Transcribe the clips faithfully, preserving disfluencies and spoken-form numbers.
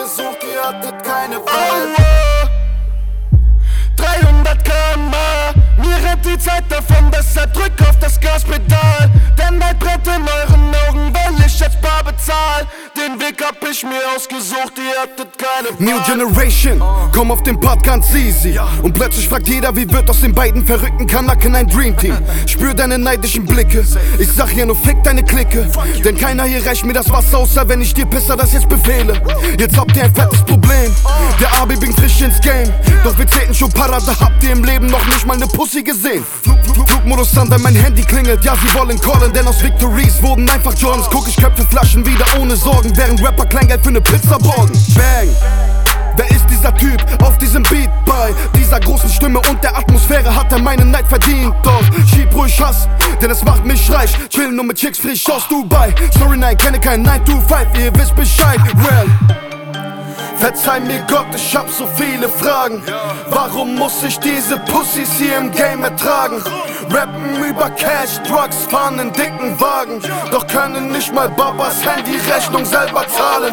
ausgesucht, ihr hattet keine Wahl. dreihundert Kilometer pro Stunde, mir rennt die Zeit davon, deshalb drück auf das Gaspedal. Der Neid brennt in euren Augen, weil ich jetzt bar bezahl. Den Weg hab ich mir ausgesucht, ihr hattet keine Wahl. New Generation, komm auf den Part ganz easy. Und plötzlich fragt jeder, wie wird aus den beiden verrückten Kanaken ein Dreamteam. Spür deine neidischen Blicke, ich sag hier nur fick deine Clique. Denn keiner hier reicht mir das Wasser, außer wenn ich dir Pisser das jetzt befehle. Jetzt habt ihr ein fettes Problem, der Abi bringt frisch ins Game. Doch wir zählten schon Para, da habt ihr im Leben noch nicht mal ne Pussy gesehen. Flug, Flug, Flugmodus an, denn mein Handy klingelt, ja sie wollen callen. Denn aus Victories wurden einfach Jordans. Guck, ich köpfe Flaschen wieder ohne Sorgen, während Rapper Kleingeld für ne Pizza borgen. Bang! Wer ist dieser Typ auf diesem Beat? Bei dieser großen Stimme und der Atmosphäre hat er meinen Neid verdient. Doch schieb ruhig Hass, denn es macht mich reich. Chill nur mit Chicks frisch aus Dubai. Sorry, nein, kenne kein nine to five, ihr wisst Bescheid. Well, verzeih mir Gott, ich hab so viele Fragen. Warum muss ich diese Pussys hier im Game ertragen? Rappen über Cash, Drugs, fahren in dicken Wagen. Doch können nicht mal Babas Handy-Rechnung selber zahlen.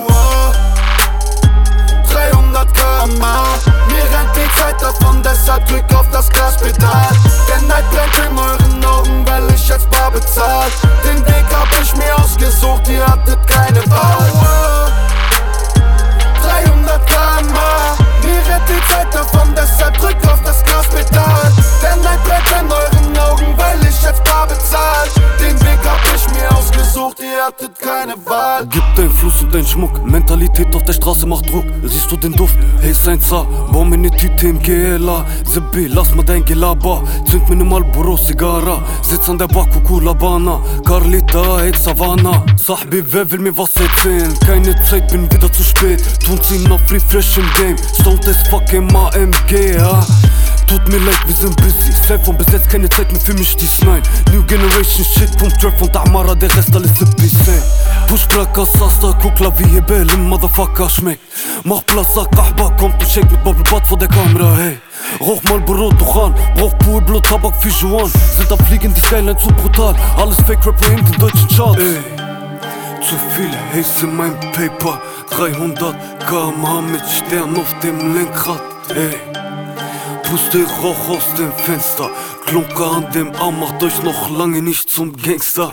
dreihundert Kilometer pro Stunde, mir rennt die Zeit davon, deshalb drück auf das Gaspedal. Der Neid brennt in euren Augen, weil ich jetzt bar bezahl. Den Weg hab ich mir ausgesucht, ihr hattet keine Wahl. dreihundert Kilometer pro Stunde, mir rennt die Zeit davon, deshalb drück auf das Gaspedal. Der Neid brennt in euren Augen, weil ich jetzt bar bezahl. Den Weg hab ich mir ausgesucht, ihr hattet keine Wahl. Gib dein Fluss und dein Schmuck, Mentalität auf der Straße macht Druck. Siehst du den Duft? Hey Seinza, bau mir ne Tüte im G L A. Zibbi, lass mal dein Gelaber, zünd mir ne Marlboro Zigarra. Sitz an der Baku Labana, Carlita, hey Savannah. Sahbi, wer will mir was erzählen? Keine Zeit, bin wieder zu spät. Tun sie noch free fresh im Game, stoned as fuck im A M G, ja. Tut mir leid, wir sind busy. Safe von bis jetzt keine Zeit mehr für mich, dies nein. New Generation Shit, Pump Trap von Amara, der Rest alles Zippi, say. Push Plaka, Sasta, Kukla wie Hebel im Motherfucker schmeckt. Mach Platz, sag Kahba, kommt und shake mit Bubblepad vor der Kamera, hey. Rauch mal Bro, Duchan, brauch Pool, Blut, Tabak wie Juan. Sind am Fliegen, die Skyline zu brutal. Alles Fake Rapper in den deutschen Charts, ey. Zu viel Haze in meinem Paper. dreihundert Kilometer pro Stunde mit Stern auf dem Lenkrad, ey. Puste Rauch aus dem Fenster, Klunker an dem Arm macht euch noch lange nicht zum Gangster.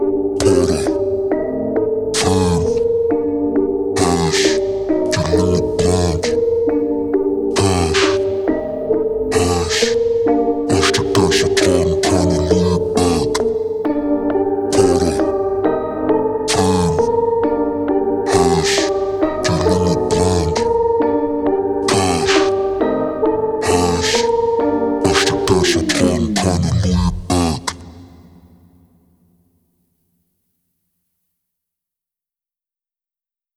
Party, time, hash,